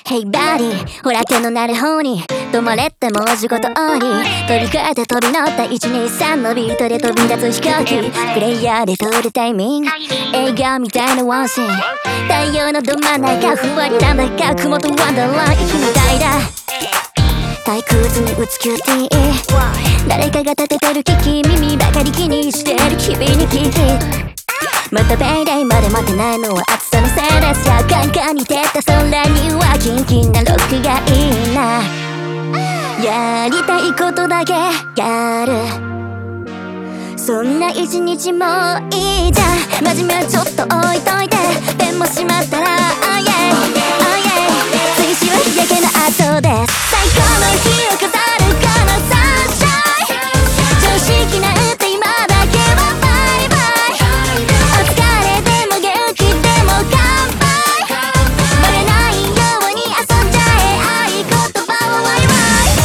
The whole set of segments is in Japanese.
Hey buddy ほら手のなる方に止まれって文字ごとに飛び越えて飛び乗った123のビートで飛び立つ飛行機プレイヤーで通るタイミング映画みたいなワンシーン太陽のど真ん中ふわりなんだか雲とワンダーラン息みたいだ退屈に打つキューティー誰かが立ててる機器耳ばかり気にしてる君に聞きまたペイデイまで待てないのは暑さのせいですよカンカンに照った空にはキンキンなロックがいいなやりたいことだけやるそんな一日もいいじゃん真面目はちょっと置いといてペンもしまったら Oh yeah Oh yeah 次しは日焼けの後です最高の日を飾るこのサンシャイン常識なって今だけはバイバイお疲れでも元気でも乾杯バレないように遊んじゃえ合言葉はワイワ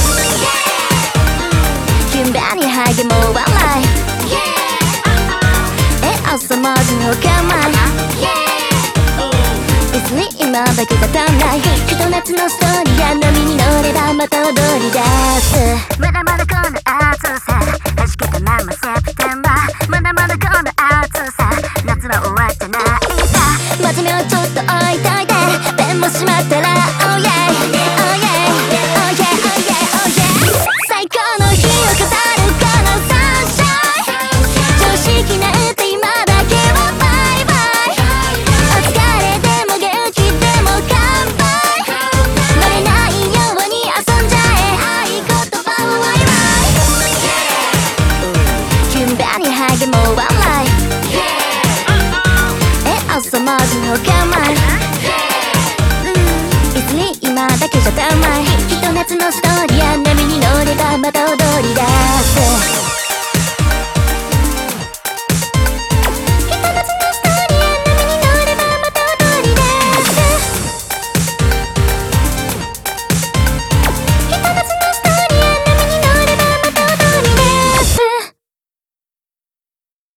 イ順番にハゲも笑い朝までの我慢別に今だけが足んないひと夏のストーリーが波に乗ればまた踊り出すまだまだこの暑さ弾けたままセプテンバーまだまだこの暑さ夏は終わってないさ真面目をちょっと置いといてペンもしまったら Oh yeah Oh yeah Oh yeah Oh yeah Oh yeah 最高の日を飾るこのサンシャイン常識なって今だけはバイバイお疲れでも元気でも乾杯バレないように遊んじゃえ合言葉はワイワイ順番にハゲも笑い朝までの我慢